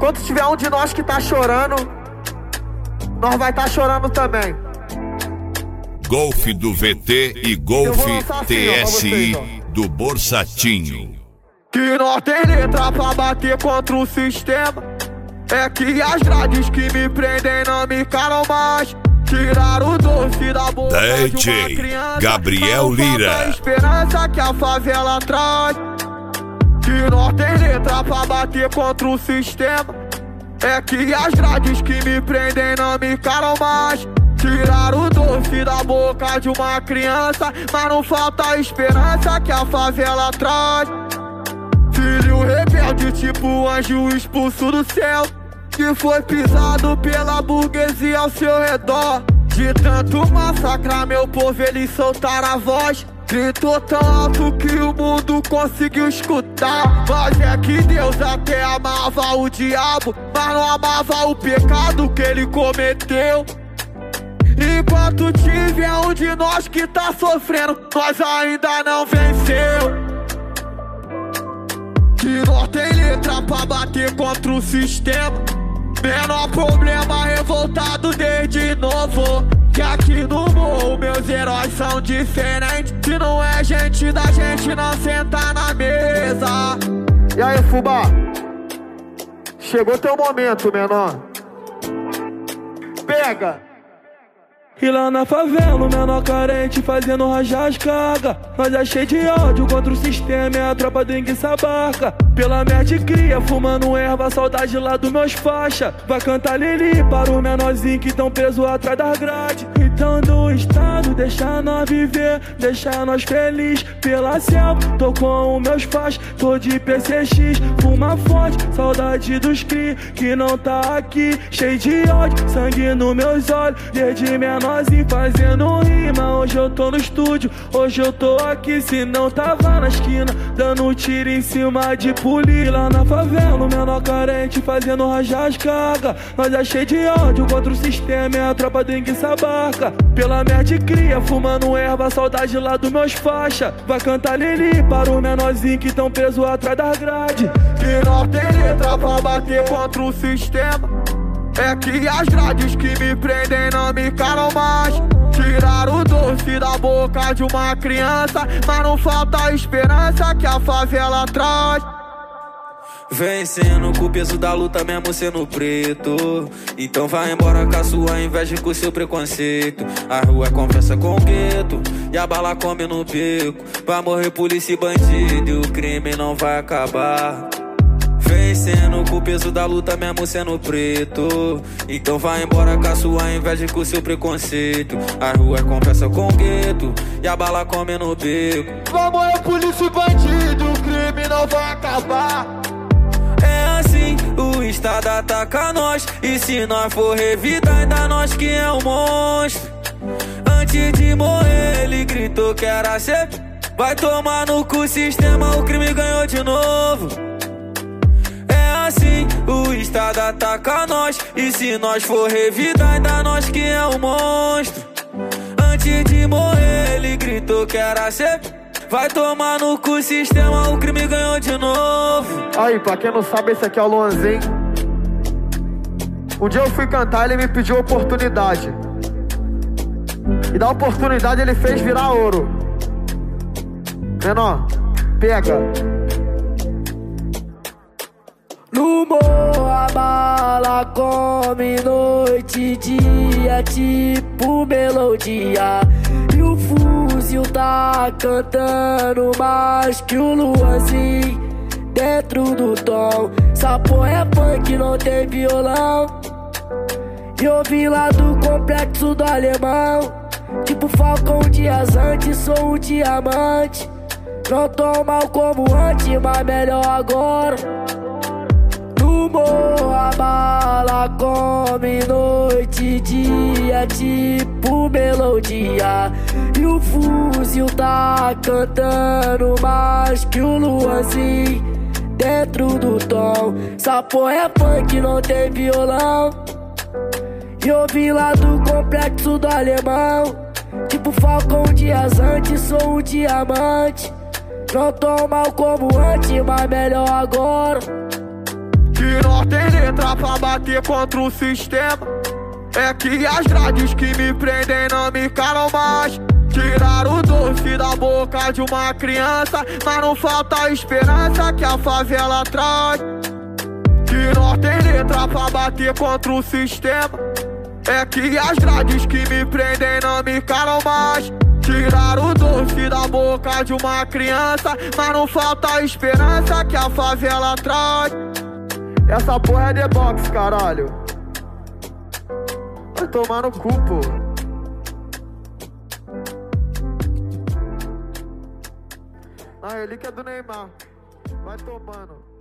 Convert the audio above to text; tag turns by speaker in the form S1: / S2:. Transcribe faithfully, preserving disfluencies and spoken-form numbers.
S1: Enquanto tiver um de nós que tá chorando, nós vai tá chorando também.
S2: Golfe do V T e Golfe T S I do Borsatinho.
S1: Que nós tem letra pra bater contra o sistema. É que as grades que me prendem não me calam mais. Tiraram o doce da boca
S2: D
S1: de
S2: J
S1: uma criança,
S2: Gabriel Lira.
S1: a esperança que a favela traz. Que nós tem letra pra bater contra o sistema. É que as grades que me prendem não me calam mais. Tiraram o doce da boca de uma criança, mas não falta a esperança que a favela traz. Filho rebelde tipo anjo expulso do céu, que foi pisado pela burguesia ao seu redor. De tanto massacrar meu povo, eles soltaram a voz. Gritou tão alto que o mundo conseguiu escutar. Mas é que Deus até amava o diabo, mas não amava o pecado que ele cometeu. Enquanto tiver um de nós que tá sofrendo, nós ainda não venceu. Que nós tem letra pra bater contra o sistema. Menor problema, revoltado desde novo. Que aqui no morro meus heróis são diferentes. Se não é gente da gente, não senta na mesa. E aí, fubá? Chegou teu momento, menor. Pega!
S3: E lá na favela, o menor carente fazendo rajar as cargas. Nós é cheio de ódio contra o sistema, é a tropa do Enguiça Barca. Pela merda cria, fumando erva, saudade lá dos meus faixa. Vai cantar Lili para os menorzinhos que tão presos atrás das grades. Então do estado, deixa nós viver, deixa nós feliz. Pela selva, tô com os meus faixas, tô de P C X. Fuma forte, saudade dos cri, que não tá aqui. Cheio de ódio, sangue nos meus olhos, desde menorzinho fazendo rima. Hoje eu tô no estúdio, hoje eu tô aqui. Se não tava na esquina, dando tiro em cima de polir. Lá na favela, o menor carente fazendo rajar as cargas. Nós é cheio de ódio contra o sistema, é a tropa do Enguiça Barca. Pela merda cria, fumando erva, saudade lá dos meus faixa. Vai cantar Lili para os menorzinhos que tão presos atrás das grades.
S1: Que nós tem letra pra bater contra o sistema. É que as grades que me prendem não me calam mais. Tiraram o doce da boca de uma criança, mas não falta a esperança que a favela traz.
S4: Vencendo com o peso da luta mesmo sendo preto. Então vai embora com a sua inveja e com o seu preconceito. A rua conversa com o gueto e a bala come no beco. Vai morrer polícia e bandido e o crime não vai acabar. Vencendo com o peso da luta mesmo sendo preto. Então vai embora com a sua inveja e com o seu preconceito. A rua conversa com o gueto e a bala come no beco.
S1: Vai morrer polícia e bandido, o crime não vai acabar.
S4: É assim, o estado ataca nós. E se nós for revidar, ainda nós que é um monstro. Antes de morrer ele gritou que era ser. Vai tomar no cu o sistema, o crime ganhou de novo. É assim, o estado ataca nós. E se nós for revidar, ainda nós que é um monstro. Antes de morrer ele gritou que era ser. Vai tomar no cu o sistema, o crime ganhou de novo.
S1: Aí, pra quem não sabe, esse aqui é o Luanzinho. Um dia eu fui cantar, ele me pediu oportunidade. E da oportunidade ele fez virar ouro. Menor, pega.
S5: No morro a bala come noite e dia, tipo melodia. E o fuzil tá cantando mais que o Luanzinho dentro do tom. Essa porra é funk, não tem violão. E eu vim lá do complexo do alemão. Tipo Falcão dias antes, sou um diamante. Não tô mal como antes, mas melhor agora. No morro a bala come noite e dia, tipo melodia. E o fuzil tá cantando mais que o Luanzinho dentro do tom. Essa porra é funk, não tem violão. E eu vim lá do complexo do alemão. Tipo Falcão dias antes, sou um diamante. Não tô mal como antes, mas melhor agora.
S1: Que que nós tem letra pra bater contra o sistema. É que as grades que me prendem não me calam mais. Tiraram o doce da boca de uma criança, mas não falta a esperança que a favela traz. Que nós tem letra pra bater contra o sistema. É que as grades que me prendem não me calam mais. Tiraram o doce da boca de uma criança, mas não falta a esperança que a favela traz. Essa porra é The Box, caralho. Vai tomar no cu, pô. A relíquia é do Neymar. Vai tomando.